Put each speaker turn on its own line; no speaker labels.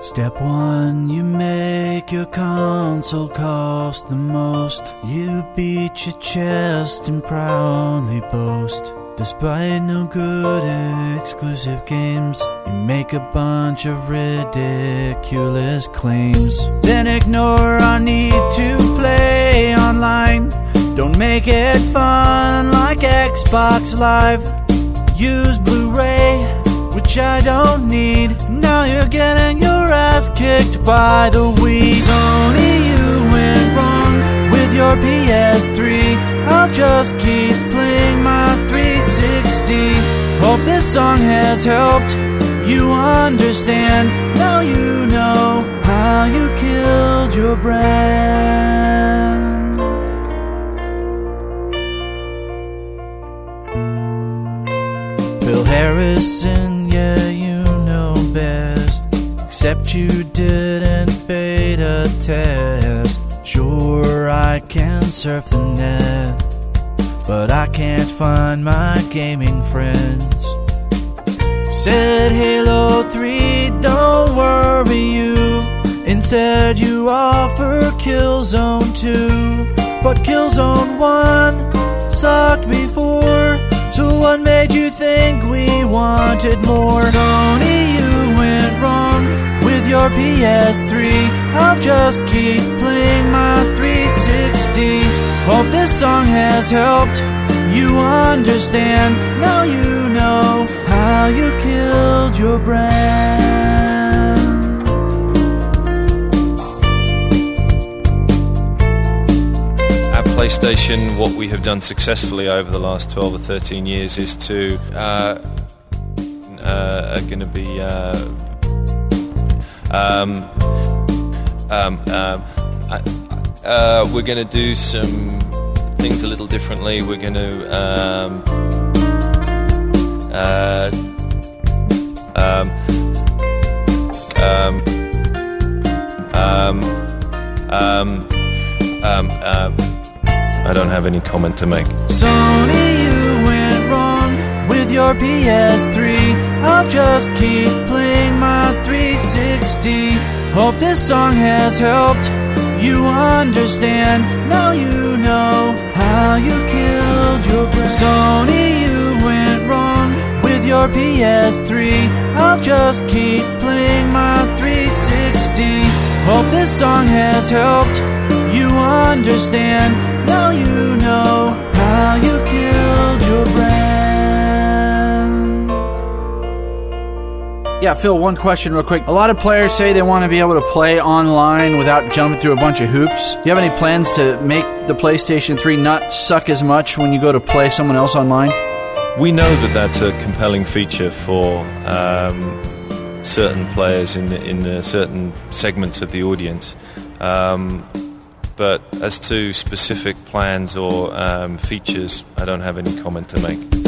Step 1, you make your console cost the most. You beat your chest and proudly boast. Despite no good exclusive games, you make a bunch of ridiculous claims. Then ignore our need to play online. Don't make it fun like Xbox Live. Use Blu-ray, which I don't need. Now you're getting your ass kicked by the Wii. Sony, you went wrong with your PS3. I'll just keep playing my 360. Hope this song has helped you understand. Now you know how you killed your brand. Phil Harrison, yeah, you know best. Except you didn't beta test. Sure, I can surf the net, but I can't find my gaming friends. Said Halo 3, don't worry you. Instead you offer Killzone 2. But Killzone 1 sucked before. So what made you think we wanted more? Sony, you went wrong with your PS3. I'll just keep playing my 360. Hope this song has helped you understand. Now you know how you killed your brand.
At PlayStation, what we have done successfully over the last 12 or 13 years is to going to be we're going to do some things a little differently. We're going to I don't have any comment to make.
Sony, you went wrong with your PS3. I'll just keep playing my 360. Hope this song has helped you understand. Now you know how you killed your brand. Sony, you went wrong with your PS3. I'll just keep playing my 360. Hope this song has helped you understand. Now you know how you killed your brand.
Yeah, Phil, one question real quick. A lot of players say they want to be able to play online without jumping through a bunch of hoops. Do you have any plans to make the PlayStation 3 not suck as much when you go to play someone else online?
We know that that's a compelling feature for certain players in the certain segments of the audience. But as to specific plans or features, I don't have any comment to make.